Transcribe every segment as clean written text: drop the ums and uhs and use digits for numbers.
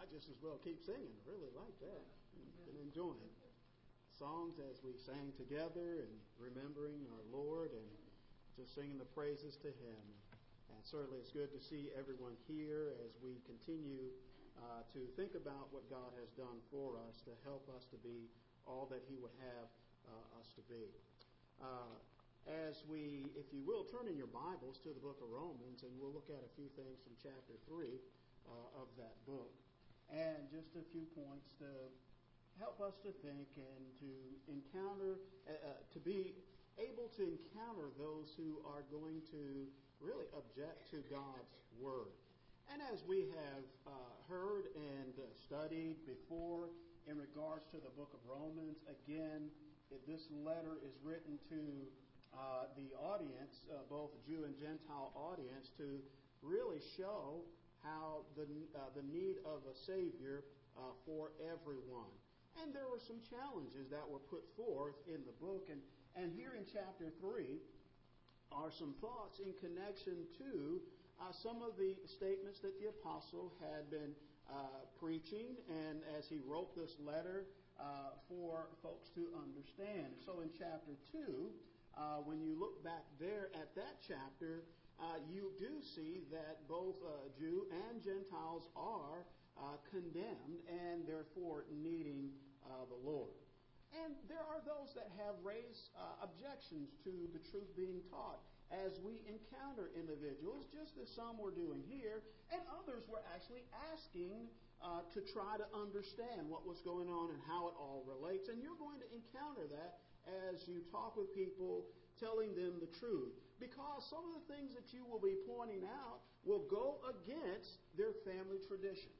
might just as well keep singing. I really like that. Been enjoying songs as we sang together and remembering our Lord and just singing the praises to Him. And certainly it's good to see everyone here as we continue to think about what God has done for us to help us to be all that He would have us to be. As we, if you will, turn in your Bibles to the book of Romans, and we'll look at a few things from chapter 3 of that book. And just a few points to help us to think and to encounter, to be able to encounter those who are going to really object to God's Word. And as we have heard and studied before in regards to the book of Romans, again, this letter is written to the audience, both Jew and Gentile audience, to really show how the need of a Savior for everyone. And there were some challenges that were put forth in the book. And here in chapter 3 are some thoughts in connection to some of the statements that the apostle had been preaching, and as he wrote this letter for folks to understand. So in chapter 2, when you look back there at that chapter, you do see that both Jew and Gentiles are condemned and therefore needing the Lord. And there are those that have raised objections to the truth being taught as we encounter individuals, just as some were doing here, and others were actually asking to try to understand what was going on and how it all relates. And you're going to encounter that as you talk with people, telling them the truth. Because some of the things that you will be pointing out will go against their family traditions.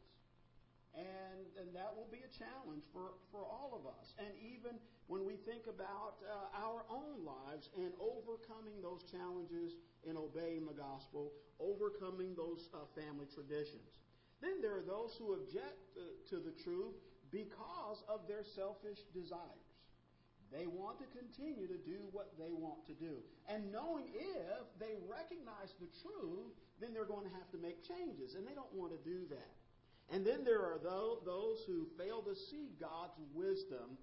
And that will be a challenge for all of us. And even when we think about our own lives and overcoming those challenges in obeying the gospel, overcoming those family traditions. Then there are those who object to the truth because of their selfish desires. They want to continue to do what they want to do. And knowing if they recognize the truth, then they're going to have to make changes. And they don't want to do that. And then there are those who fail to see God's wisdom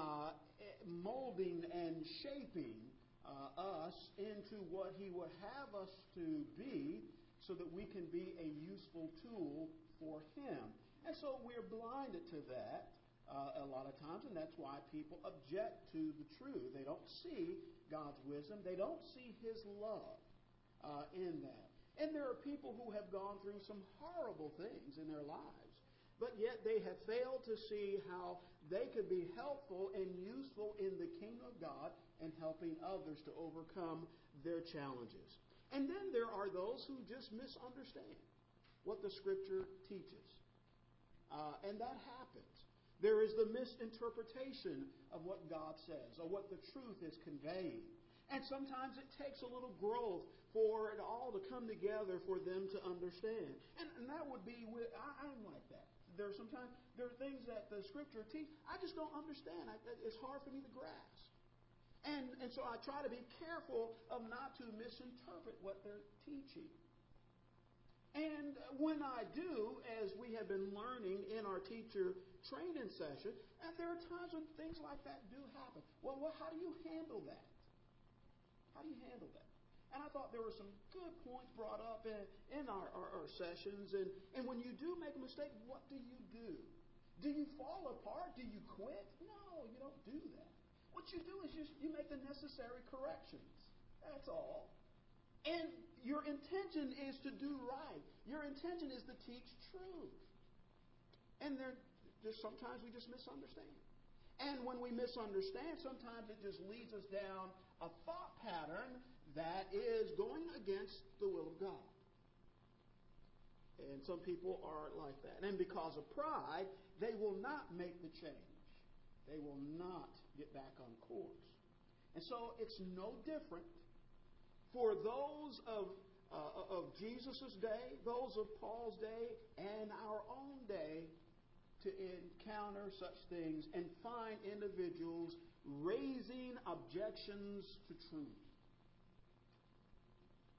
molding and shaping us into what He would have us to be so that we can be a useful tool for Him. And so we're blinded to that a lot of times, and that's why people object to the truth. They don't see God's wisdom. They don't see His love in that. And there are people who have gone through some horrible things in their lives, but yet they have failed to see how they could be helpful and useful in the kingdom of God and helping others to overcome their challenges. And then there are those who just misunderstand what the Scripture teaches. And that happens. There is the misinterpretation of what God says or what the truth is conveying. And sometimes it takes a little growth for it all to come together for them to understand. And that would be with, I'm like that. There are things that the Scripture teaches I just don't understand. It's hard for me to grasp. And so I try to be careful of not to misinterpret what they're teaching. And when I do, as we have been learning in our teacher training session, and there are times when things like that do happen. Well, how do you handle that? How do you handle that? And I thought there were some good points brought up in our sessions. And when you do make a mistake, what do you do? Do you fall apart? Do you quit? No, you don't do that. What you do is you make the necessary corrections. That's all. And your intention is to do right. Your intention is to teach truth. And sometimes we just misunderstand. And when we misunderstand, sometimes it just leads us down a thought pattern that is going against the will of God. And some people are like that. And because of pride, they will not make the change. They will not get back on course. And so it's no different for those of Jesus' day, those of Paul's day, and our own day, to encounter such things and find individuals raising objections to truth.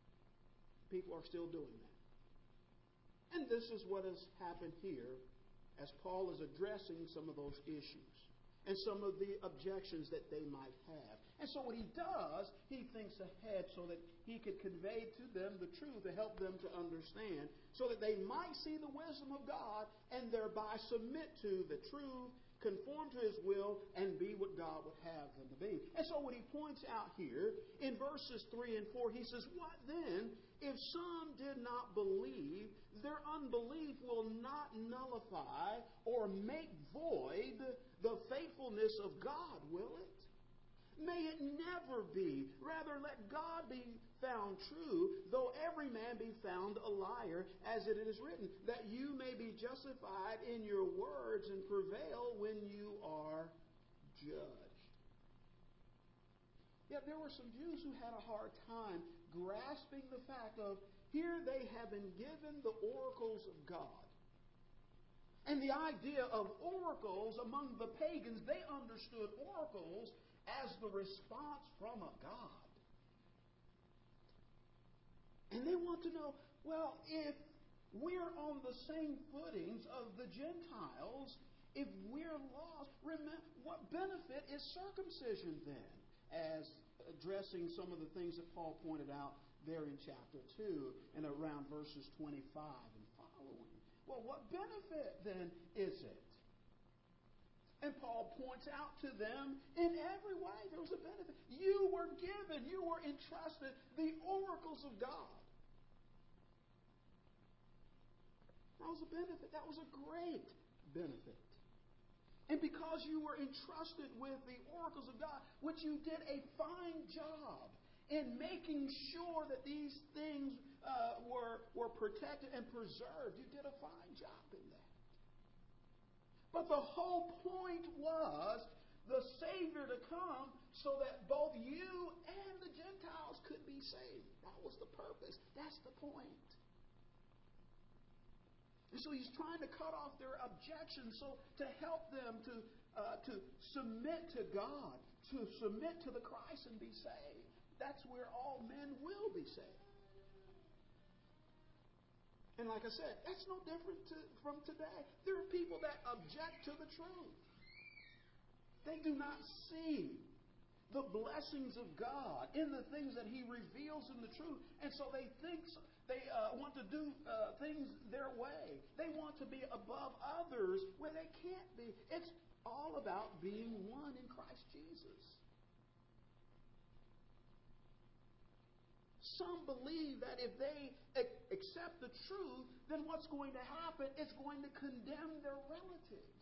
People are still doing that. And this is what has happened here as Paul is addressing some of those issues and some of the objections that they might have. And so what he does, he thinks ahead so that he could convey to them the truth to help them to understand, so that they might see the wisdom of God and thereby submit to the truth, conform to His will, and be what God would have them to be. And so what he points out here in verses 3 and 4, he says, what then if some did not believe? Their unbelief will not nullify or make void the faithfulness of God, will it? May it never be. Rather, let God be found true, though every man be found a liar, as it is written, that you may be justified in your words and prevail when you are judged. Yet there were some Jews who had a hard time grasping the fact of, here they have been given the oracles of God. And the idea of oracles among the pagans, they understood oracles as the response from a God. And they want to know, well, if we're on the same footings of the Gentiles, if we're lost, what benefit is circumcision then? As addressing some of the things that Paul pointed out there in chapter 2 and around verses 25 and following. Well, what benefit then is it? And Paul points out to them in every way there was a benefit. You were given, you were entrusted the oracles of God. That was a benefit. That was a great benefit. And because you were entrusted with the oracles of God, which you did a fine job in making sure that these things were protected and preserved, you did a fine job in that. But the whole point was the Savior to come so that both you and the Gentiles could be saved. That was the purpose. That's the point. And so he's trying to cut off their objections so to help them to submit to God, to submit to the Christ and be saved. That's where all men will be saved. And like I said, that's no different from today. There are people that object to the truth. They do not see the blessings of God in the things that He reveals in the truth. And so they think they want to do things their way. They want to be above others where they can't be. It's all about being one in Christ Jesus. Some believe that if they accept the truth, then what's going to happen? It's going to condemn their relatives.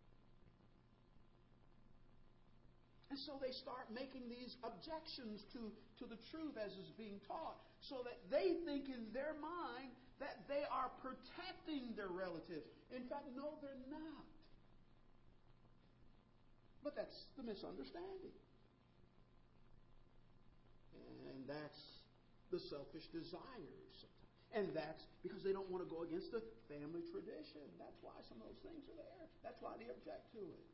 And so they start making these objections to the truth as is being taught, so that they think in their mind that they are protecting their relatives. In fact, no, they're not. But that's the misunderstanding. And that's the selfish desires. And that's because they don't want to go against the family tradition. That's why some of those things are there. That's why they object to it.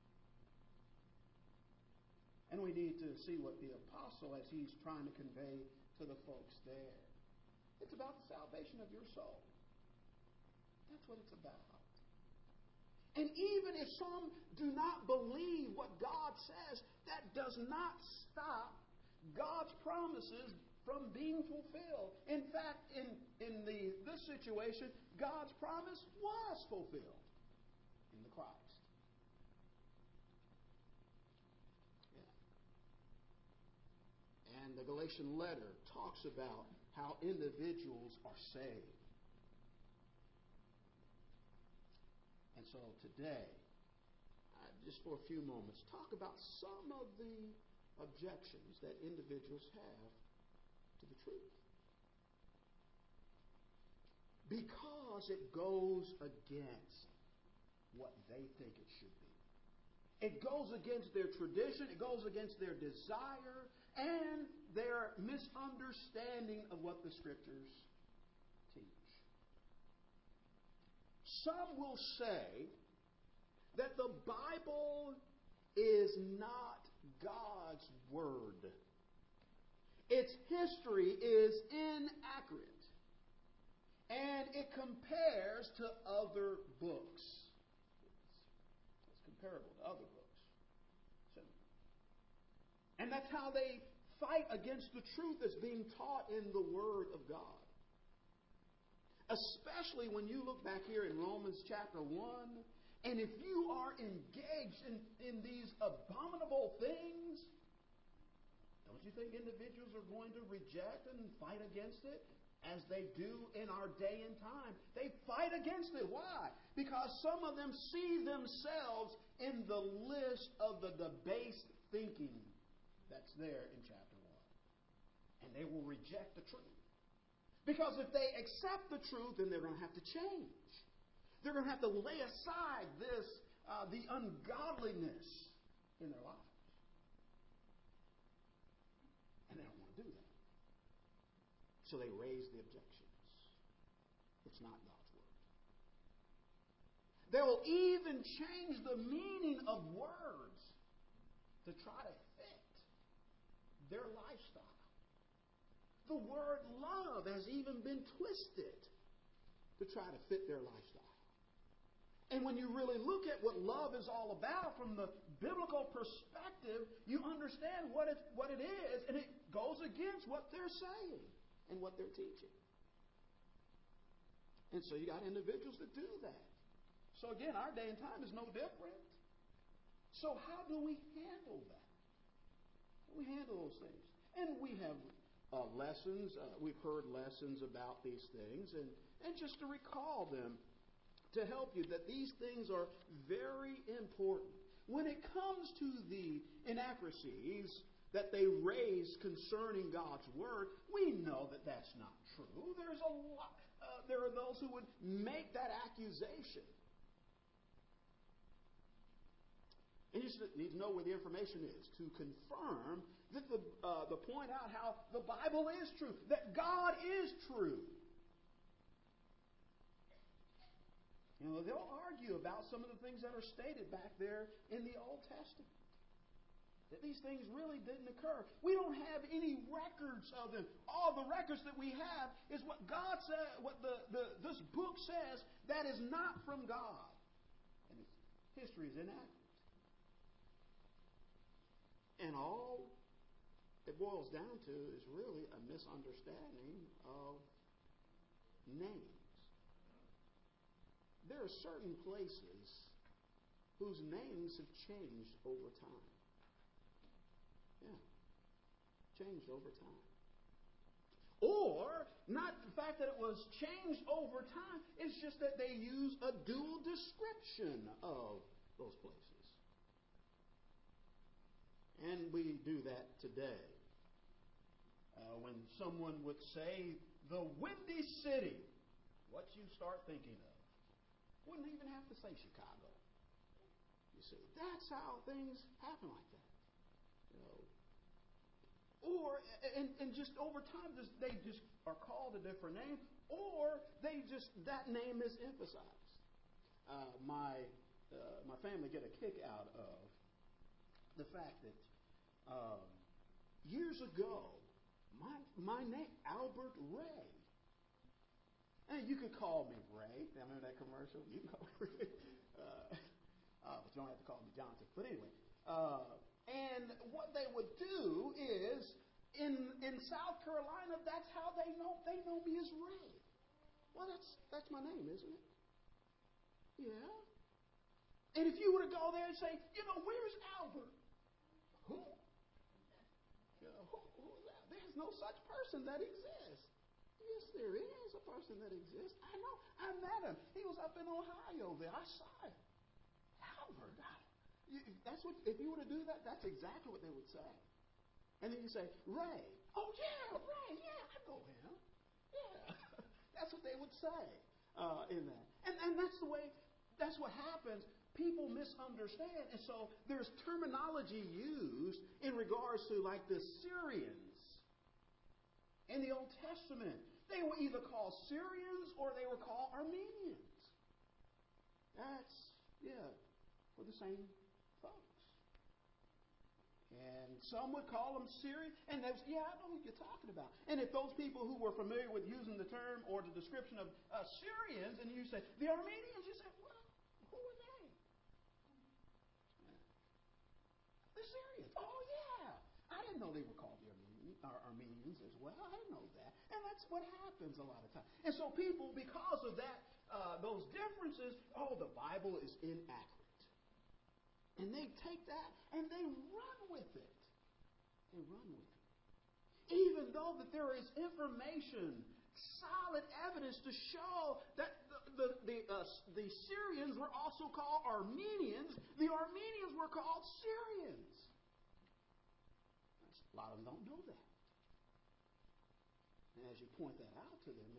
And we need to see what the apostle, as he's trying to convey to the folks there. It's about the salvation of your soul. That's what it's about. And even if some do not believe what God says, that does not stop God's promises from being fulfilled. In fact, in this situation, God's promise was fulfilled in the Christ. And the Galatian letter talks about how individuals are saved. And so today, just for a few moments, talk about some of the objections that individuals have to the truth. Because it goes against what they think it should be. It goes against their tradition, it goes against their desire, and their misunderstanding of what the Scriptures teach. Some will say that the Bible is not God's Word. Its history is inaccurate, and it compares to other books. comparable to other books. So, and that's how they fight against the truth that's being taught in the Word of God. Especially when you look back here in Romans chapter 1, and if you are engaged in these abominable things, don't you think individuals are going to reject and fight against it? As they do in our day and time. They fight against it. Why? Because some of them see themselves in the list of the debased thinking that's there in chapter 1. And they will reject the truth. Because if they accept the truth, then they're going to have to change. They're going to have to lay aside the ungodliness in their lives. And they don't want to do that. So they raise the objections. It's not God's Word. They will even change the meaning of words to try to fit their lifestyle. The word love has even been twisted to try to fit their lifestyle. And when you really look at what love is all about from the biblical perspective, you understand what it is, and it goes against what they're saying and what they're teaching. And so you got individuals that do that. So again, our day and time is no different. So how do we handle that? How do we handle those things? And we have lessons. We've heard lessons about these things. And just to recall them, to help you that these things are very important. When it comes to the inaccuracies that they raise concerning God's Word, we know that that's not true. There's a lot. There are those who would make that accusation. And you need to know where the information is to confirm that to point out how the Bible is true, that God is true. You know, they'll argue about some of the things that are stated back there in the Old Testament. That these things really didn't occur. We don't have any records of them. All the records that we have is what God said, what this book says, that is not from God. And history is inaccurate. And all it boils down to is really a misunderstanding of names. There are certain places whose names have changed over time. Yeah. Changed over time. Or, not the fact that it was changed over time, it's just that they use a dual description of those places. And we do that today. When someone would say, the Windy City, what you start thinking of? Wouldn't even have to say Chicago. You see, that's how things happen like that. You know, or and just over time, they just are called a different name, or that name is emphasized. My family get a kick out of the fact that years ago, my name Albert Ray. And you could call me Ray. Remember that commercial? You can call me Ray. But you don't have to call me Johnson. But anyway, and what they would do is, in South Carolina, that's how they know me as Ray. Well, that's my name, isn't it? Yeah. And if you were to go there and say, where's Albert? Who? Who's that? There's no such person that exists. Yes, there is a person that exists. I know. I met him. He was up in Ohio there. I saw him. Albert. That's what. If you were to do that, that's exactly what they would say. And then you say, Ray. Oh, yeah, Ray. Yeah, I know him. Yeah. That's what they would say in that. And that's the way, that's what happens. People misunderstand. And so there's terminology used in regards to like the Syrians in the Old Testament. They were either called Syrians or they were called Armenians. That's, for the same folks. And some would call them Syrian, and they would say, I know who you're talking about. And if those people who were familiar with using the term or the description of Syrians, and you say, the Armenians, you say, well, who are they? Oh, yeah. I didn't know they were called Armenians as well. I didn't know that. And that's what happens a lot of times. And so people, because of that, those differences, the Bible is inaccurate. And they take that and they run with it. They run with it. Even though that there is information, solid evidence to show that the Syrians were also called Armenians, the Armenians were called Syrians. A lot of them don't know that. And as you point that out to them,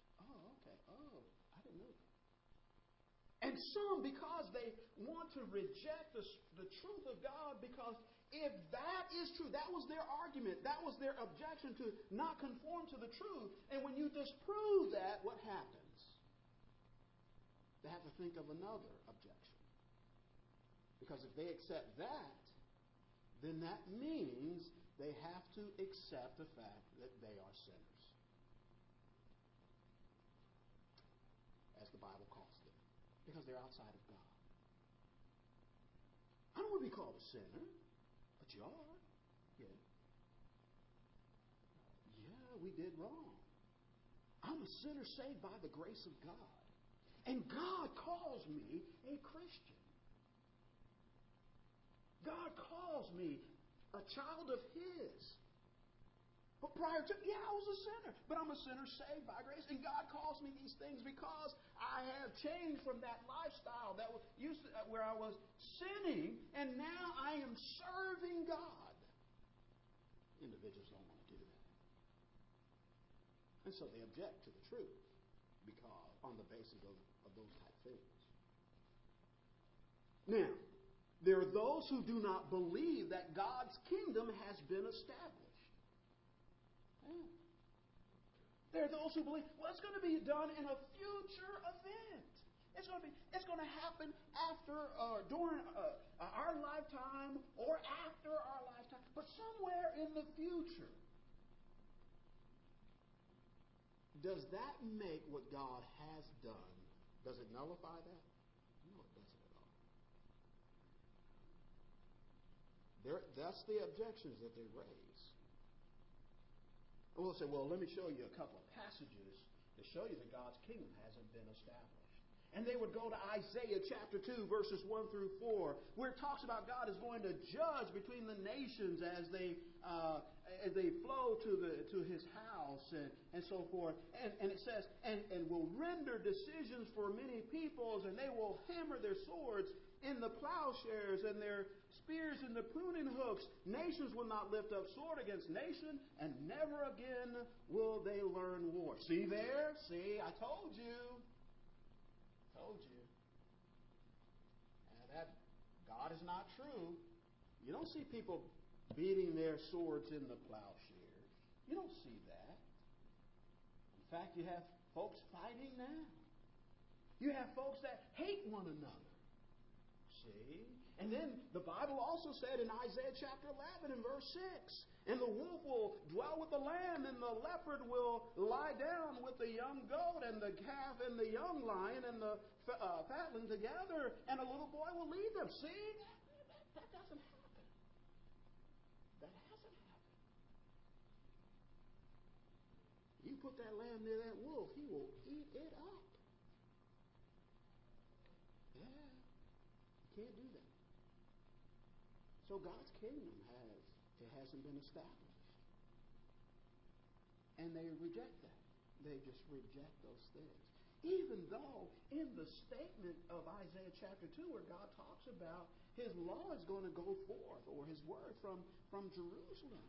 I didn't know that. And some, because they want to reject the truth of God, because if that is true, that was their argument, that was their objection to not conform to the truth. And when you disprove that, what happens? They have to think of another objection. Because if they accept that, then that means they have to accept the fact that they are sinners, as the Bible calls them, because they're outside of God. I don't want to be called a sinner, but you are. Yeah. Yeah, we did wrong. I'm a sinner saved by the grace of God. And God calls me a Christian. God calls me a child of His. But prior to, I was a sinner. But I'm a sinner saved by grace. And God calls me these things because I have changed from that lifestyle that was used to, where I was sinning, and now I am serving God. Individuals don't want to do that. And so they object to the truth because on the basis of those type things. Now, there are those who do not believe that God's kingdom has been established. Yeah. There are those who believe, it's going to be done in a future event. It's going to happen after or during our lifetime or after our lifetime, but somewhere in the future. Does that make what God has done, does it nullify that? No, it doesn't at all. That's the objections that they raise. And we'll say, let me show you a couple of passages to show you that God's kingdom hasn't been established. And they would go to Isaiah chapter 2, verses 1 through 4, where it talks about God is going to judge between the nations as they flow to His house and so forth. And it says, and will render decisions for many peoples, and they will hammer their swords in the plowshares and their spears in the pruning hooks. Nations will not lift up sword against nation, and never again will they learn war. See there? See, I told you. That God is not true. You don't see people beating their swords in the plowshares. You don't see that. In fact, you have folks fighting now. You have folks that hate one another. See? And then the Bible also said in Isaiah chapter 11 and verse 6, and the wolf will dwell with the lamb, and the leopard will lie down with the young goat, and the calf and the young lion and the fatling together, and a little boy will lead them. See? That doesn't happen. That hasn't happened. You put that lamb near that wolf, he will eat it up. Yeah. You can't do that. So God's kingdom hasn't been established. And they reject that. They just reject those things. Even though in the statement of Isaiah chapter 2 where God talks about His law is going to go forth, or His word from Jerusalem.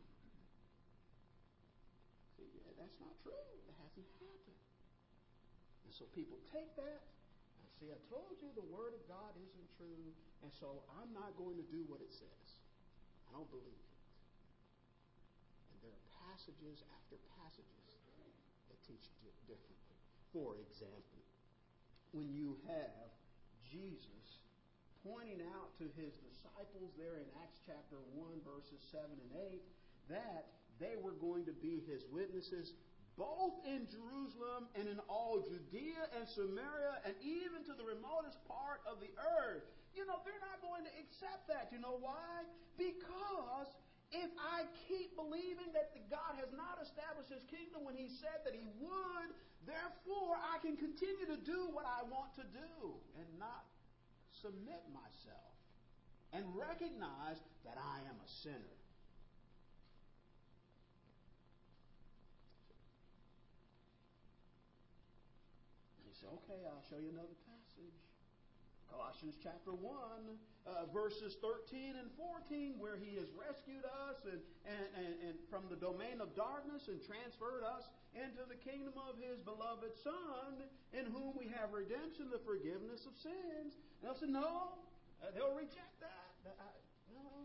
See, that's not true. It hasn't happened. And so people take that. See, I told you the Word of God isn't true, and so I'm not going to do what it says. I don't believe it. And there are passages after passages that teach differently. For example, when you have Jesus pointing out to His disciples there in Acts chapter 1, verses 7 and 8, that they were going to be His witnesses both in Jerusalem and in all Judea and Samaria and even to the remotest part of the earth. They're not going to accept that. You know why? Because if I keep believing that God has not established His kingdom when He said that He would, therefore I can continue to do what I want to do and not submit myself and recognize that I am a sinner. He said, okay, I'll show you another passage. Colossians chapter 1, verses 13 and 14, where He has rescued us and from the domain of darkness and transferred us into the kingdom of His beloved Son, in whom we have redemption, the forgiveness of sins. And they'll say, no, they'll reject that. No,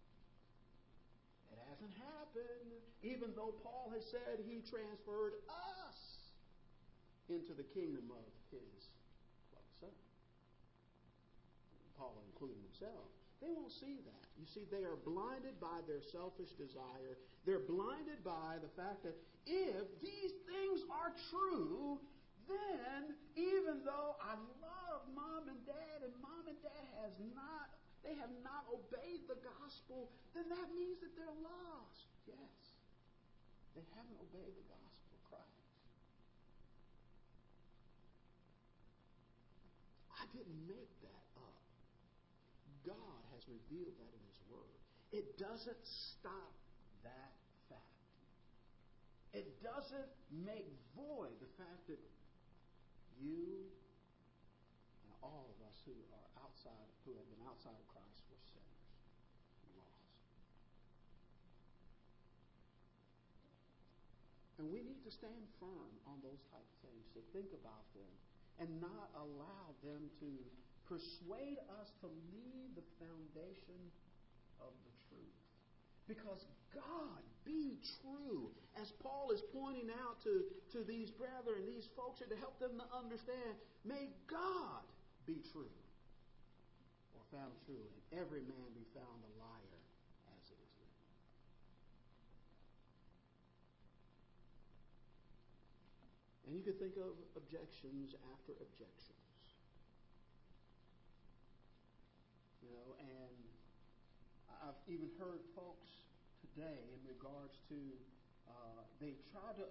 it hasn't happened. Even though Paul has said He transferred us into the kingdom of His beloved Son. Paul including himself. They won't see that. You see, they are blinded by their selfish desire. They're blinded by the fact that if these things are true, then even though I love Mom and Dad, and Mom and Dad they have not obeyed the gospel, then that means that they're lost. Yes. They haven't obeyed the gospel of Christ. I didn't make that up. God has revealed that in His Word. It doesn't stop that fact. It doesn't make void the fact that you and all of us who have been outside of Christ were sinners, lost. And we need to stand firm on those type of things, to think about them and not allow them to persuade us to leave the foundation of the truth. Because God be true, as Paul is pointing out to these brethren, these folks, to help them to understand, may God be true, or found true, and every man be found a liar, as it is written. And you could think of objections after objections. And I've even heard folks today in regards to they try to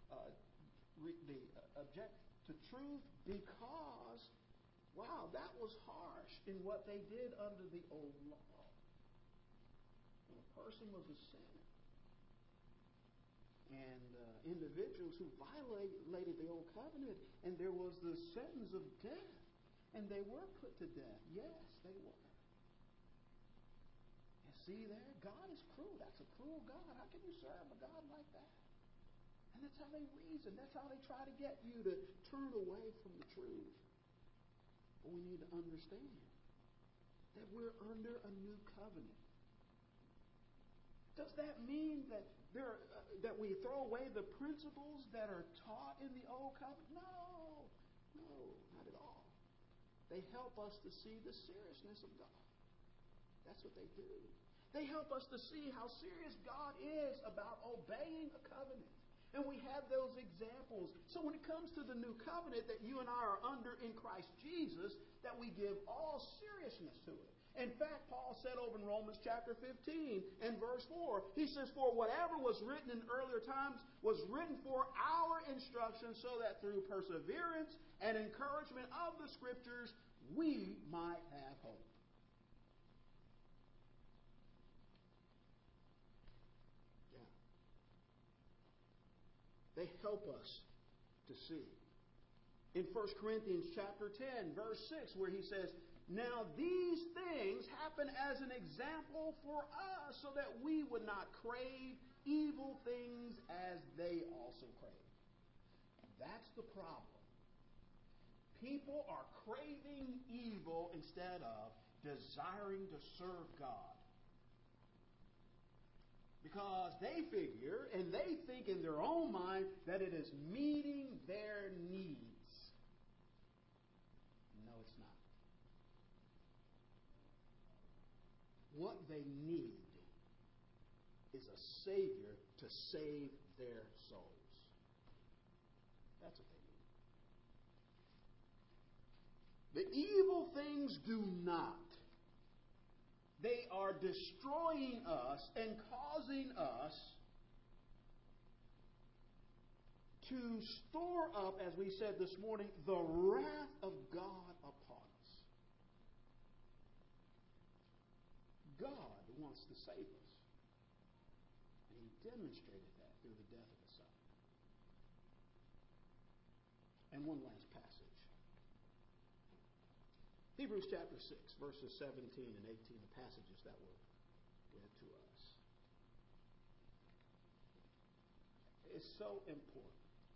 object to truth because, wow, that was harsh in what they did under the old law. When a person was a sinner, and individuals who violated the old covenant, and there was the sentence of death, and they were put to death. Yes, they were. See there? God is cruel. That's a cruel God. How can you serve a God like that? And that's how they reason. That's how they try to get you to turn away from the truth. But we need to understand that we're under a new covenant. Does that mean that that we throw away the principles that are taught in the old covenant? No, not at all. They help us to see the seriousness of God. That's what they do. They help us to see how serious God is about obeying a covenant. And we have those examples. So when it comes to the new covenant that you and I are under in Christ Jesus, that we give all seriousness to it. In fact, Paul said over in Romans chapter 15 and verse 4, he says, for whatever was written in earlier times was written for our instruction, so that through perseverance and encouragement of the Scriptures, we might have hope. They help us to see. In 1 Corinthians chapter 10, verse 6, where he says, now these things happen as an example for us, so that we would not crave evil things as they also crave. That's the problem. People are craving evil instead of desiring to serve God. Because they figure and they think in their own mind that it is meeting their needs. No, it's not. What they need is a Savior to save their souls. That's what they mean. The evil things do not. They are destroying us and causing us to store up, as we said this morning, the wrath of God upon us. God wants to save us. And He demonstrated that through the death of His Son. And one last passage. Hebrews chapter 6, verses 17 and 18, the passages that were read to us. It's so important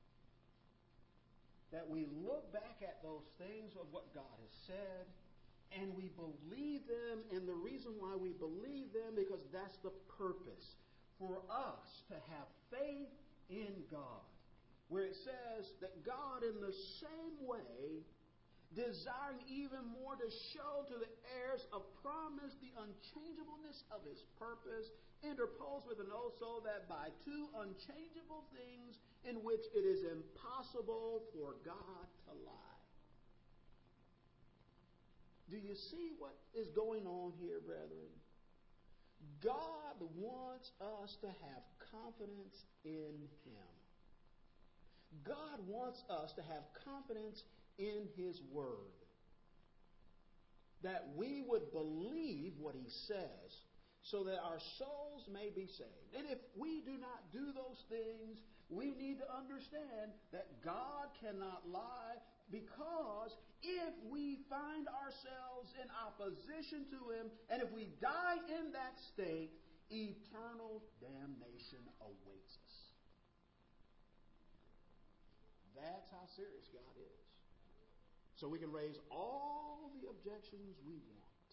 that we look back at those things of what God has said and we believe them. And the reason why we believe them, because that's the purpose for us to have faith in God. Where it says that God in the same way, desiring even more to show to the heirs of promise the unchangeableness of His purpose, interposed with an oath, so that by two unchangeable things in which it is impossible for God to lie. Do you see what is going on here, brethren? God wants us to have confidence in Him. God wants us to have confidence in His Word. That we would believe what He says so that our souls may be saved. And if we do not do those things, we need to understand that God cannot lie, because if we find ourselves in opposition to Him, and if we die in that state, eternal damnation awaits us. That's how serious God is. So we can raise all the objections we want.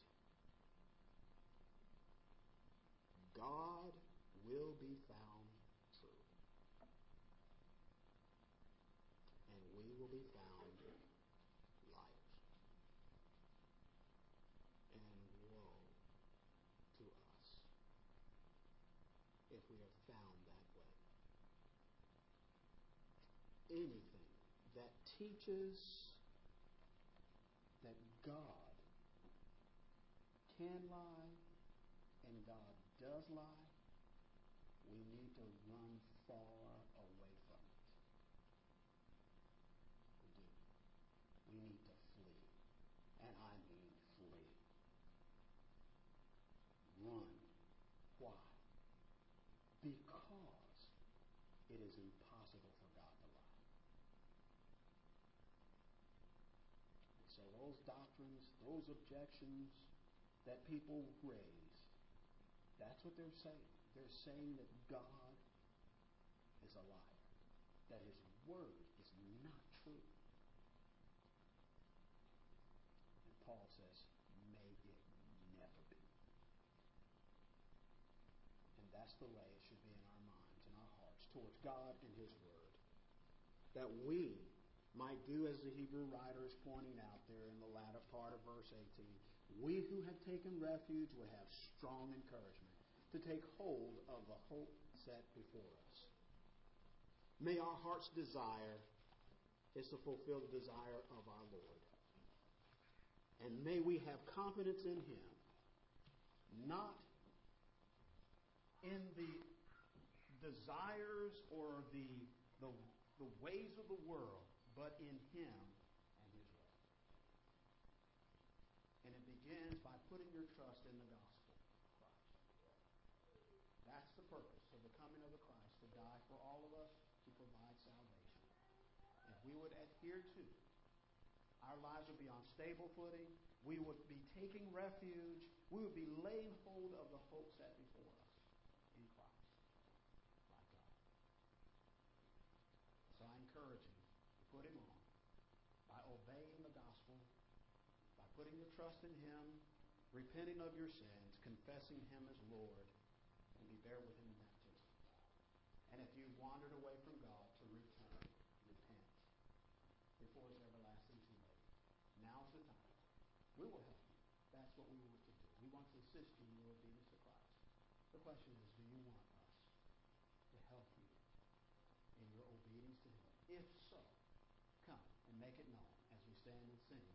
God will be found true. And we will be found liars. And woe to us if we are found that way. Anything that teaches that God can lie and God does lie, we need to run far away from it. We do. We need to flee. And I mean flee. Run. Why? Because it is impossible for God to lie. And so those doctrines, those objections that people raise, that's what they're saying. They're saying that God is a liar, that His Word is not true. And Paul says, may it never be. And that's the way it should be in our minds and our hearts towards God and His Word. That we might do as the Hebrew writer is pointing out there in the latter part of verse 18. We who have taken refuge will have strong encouragement to take hold of the hope set before us. May our heart's desire is to fulfill the desire of our Lord. And may we have confidence in Him, not in the desires or the ways of the world, but in Him and His way. And it begins by putting your trust in the gospel. That's the purpose of the coming of the Christ, to die for all of us, to provide salvation. If we would adhere to it, our lives would be on stable footing. We would be taking refuge. We would be laying hold of the hope set before us in Christ, by God. So I encourage you to put Him on by obeying the gospel, by putting your trust in Him, repenting of your sins, confessing Him as Lord, and be there with Him in baptism. And if you wandered away from God, to return, repent, before it's everlasting too late. Now's the time. We will help you. That's what we want to do. We want to assist you in your obedience to Christ. The question is, do you want us to help you in your obedience to Him? If so, stand and sing.